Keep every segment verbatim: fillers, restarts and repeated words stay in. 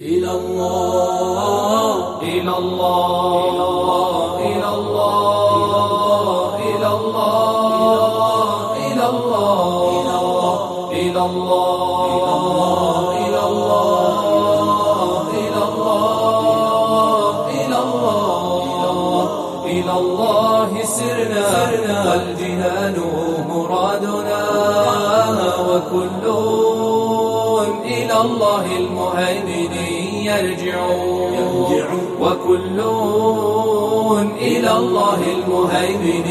إلى الله إلى الله إلى الله إلى الله إلى الله إلى الله إلى الله إلى الله إلى الله إلى الله سرنا والجنان مرادنا وكل إلى الله المهيمن يرجعون وكل إلى الله المهيمن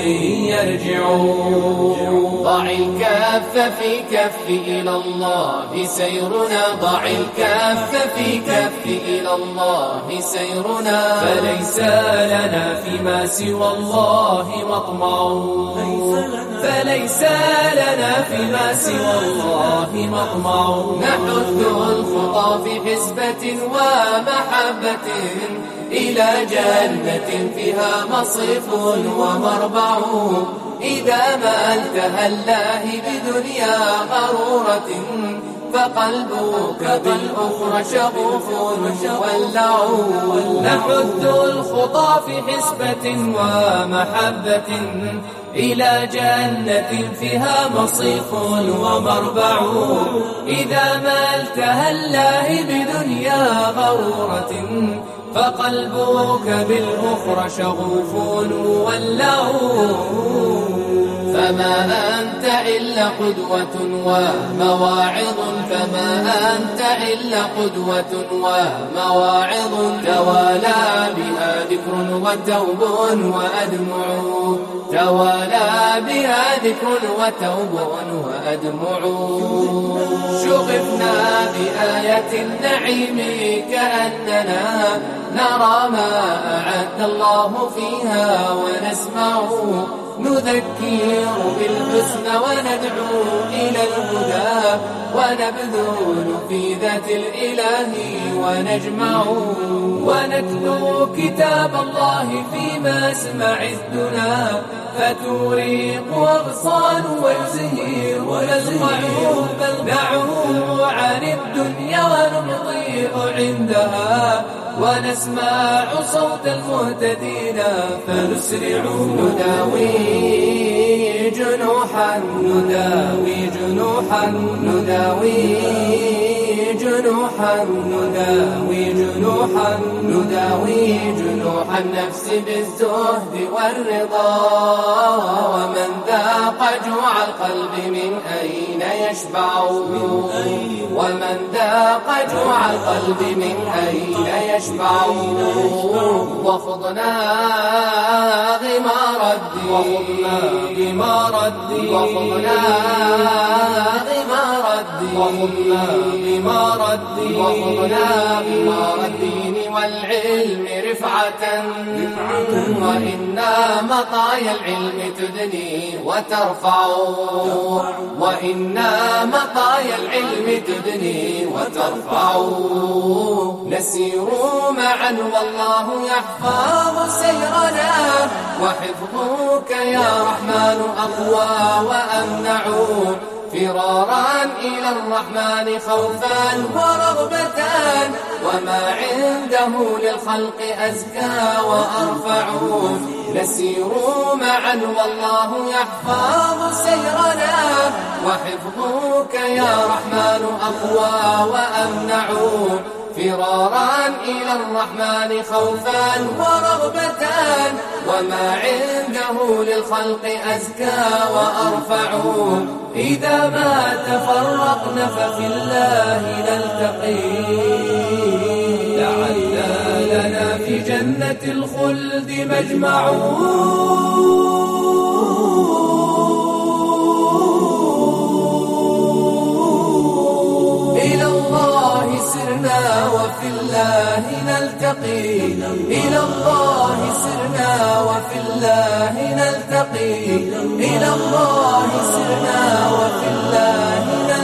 يرجعون. ضع الكف في كف إلى الله سيرنا، ضع الكف في كف إلى الله سيرنا، فليس لنا فيما سوى الله مطمع، فليس لنا فيما سوى الله مطمع. نحث الخطى في حسبة ومحبة إلى جنة فيها مصيف ومربع، إذا ما انتهى الله بدنيا غرورة فقلبك بالأخرى شغوف مولع. نحث الخطى في حسبة ومحبة إلى جنة فيها مصيف ومربع، إذا ما التهى الله بدنيا غرورة فقلبك بالأخرى شغوف مولع. فما أنت إلا قدوة ومواعظ، فما أنت إلا قدوة ومواعظ، توالى بها ذكر وتوب وأدمع، توالى بها ذكر وتوب وأدمع. شغفنا بآية النعيم كأننا نرى ما أعد الله فيها ونسمع، نذكر بالحسن وندعو إلى الهدى، ونبذل في ذات الإله ونجمع، ونتلو كتاب الله في مسمع الدنا، فتورق أغصان ويزهر ونزمع، بل نعوم عن الدنيا ونمضي عندها، ونسمع صوت المهتدين فنسرع. نداوي جنوحا نداوي جنوحا نداوي جنوحا نداوي جنوحا نداوي جنوح النفس بالزهد والرضا، ومن ذاق جوع القلب من أين يشبع، ومن ذاق جوع القلب من أين يشبع. وخضنا غمار الدين، وخضنا غمار الدين، وخضنا غمار الدين، وخضنا غمار الدين، وخضنا غمار الدين والعلم رفعة، وإنا مطايا العلم تدني وترفع، وإنا مطايا العلم تدني وترفع. نسير معا والله يحفظ سيرنا، وحفظك يا رحمن أقوى وأمنع، فرارا إلى الرحمن خوفا ورغبة، وما عنده للخلق أزكى وأرفع. نسير معا والله يحفظ سيرنا، وحفظك يا رحمن أقوى وأمنع، فرارا إلى الرحمن خوفا ورغبة، وما عنده للخلق أزكى وأرفع. إذا ما تفرقنا ففي الله نلتقي، لعل لنا في جنة الخلد مجمع. إلى الله سرنا وفي الله نلتقي، إلى الله سرنا وفي الله نلتقي، إلى الله سرنا وفي الله نلتقي.